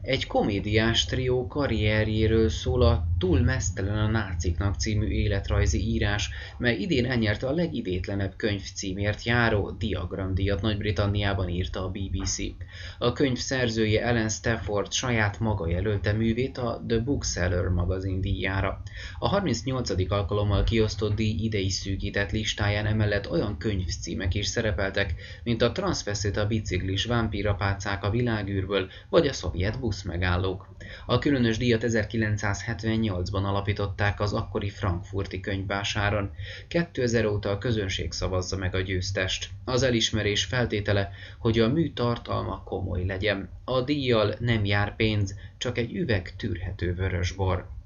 Egy komédiás trió karrierjéről szól a Túl meztelen a náciknak című életrajzi írás, mely idén elnyerte a legidétlenebb könyv címért járó Diagram-díjat Nagy-Britanniában, írta a BBC. A könyv szerzője Ellen Stafford saját maga jelölte művét a The Bookseller magazin díjára. A 38. alkalommal kiosztott díj idei szűkített listáján emellett olyan könyvcímek is szerepeltek, mint a Transvestita biciklis vámpírapácák a világűrből, vagy a szovjet buszmegállók. A különös díjat 1978-ban alapították az akkori frankfurti könyvvásáron. 2000 óta a közönség szavazza meg a győztest. Az elismerés feltétele, hogy a mű tartalma komoly legyen. A díjjal nem jár pénz, csak egy üveg tűrhető vörösbor.